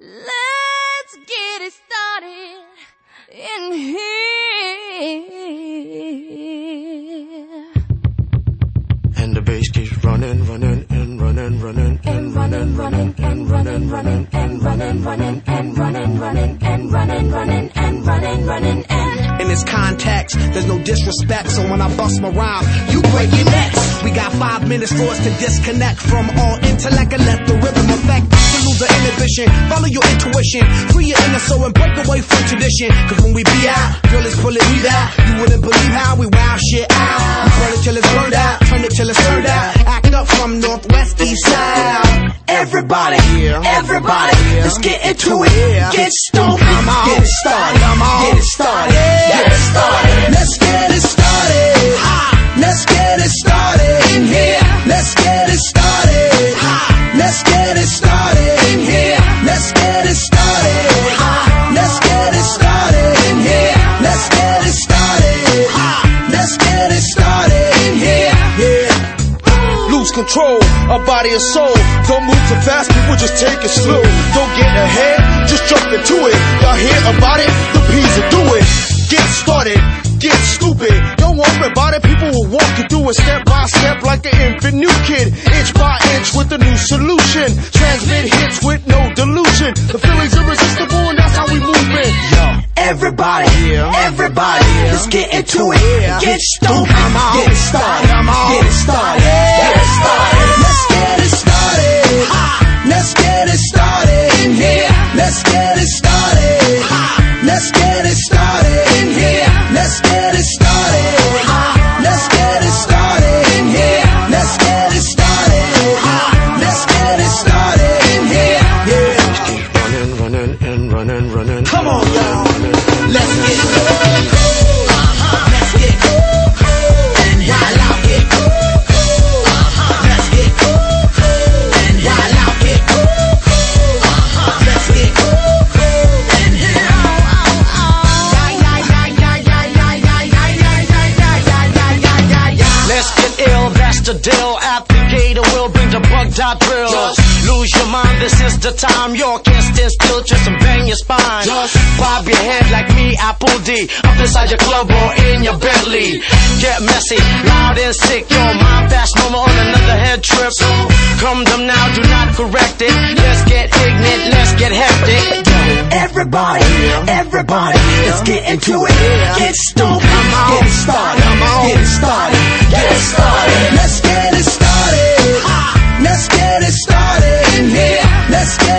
Let's get it started in here. And the bass keeps running, running, and running, running, and running, running, and running, running, and running, running, and running, running, and running, running, and running, running, and in this context, there's no disrespect, so when I bust my rhyme, you break your necks. We got 5 minutes for us to disconnect from all intellect and let the rhythm affect. To lose the inhibition, follow your intuition, free your inner soul and break away from tradition. Cause when we be out, girl, it's pulling me out. You wouldn't believe how we wow shit out. We burn it till it's burned out, turn it till it's turned out. Act up from northwest, east side. Everybody, everybody, let's get into it. Get stoked, get it started, get it started, get it started. Let's get it started. Let's get it started in here. Let's get it started. Let's get it started in here. Let's get it started. Let's get it started in here. Let's get it started. Let's get it started in here. Yeah. Lose control of body and soul. Don't move too fast, people just take it slow. Don't get ahead, just jump into it. Y'all hear about it? The P's will do it. Get started, get stupid. Don't worry about it, people will walk you through it step by step like an infant new kid. Inch by inch with a new solution. Transmit hits with no delusion. The feeling's irresistible and that's how we move it. Yo, everybody, everybody, let's get into it. Get stupid, get it started, get it started, get it started. Let's get it started. Let's get it started in here. Let's get it started. Let's get it started in here. Let's get it started. Let's get it started in here. Let's get it started. Let's get it started in here. Yeah. Keep running, running, and running, running. Come on, y'all. Let's get cool. Let's get cool. And while I get cool. Let's get cool. And while I get cool. Let's get cool. Let's get ill, that's the deal. At the gate, we'll bring the bug-dot drills. Lose your mind, this is the time. You can't stand still, just bang your spine. Bob your head like me, Apple D. Up inside your club or in your Bentley. Get messy, loud and sick. Your mind fast, no more on another head trip. So come them now, do not correct it. Let's get ignorant, let's get hectic. Everybody, everybody, let's get into it. Get stoked, get it started, get it started, get it started. Let's get it started. Let's get it started in here. Let's get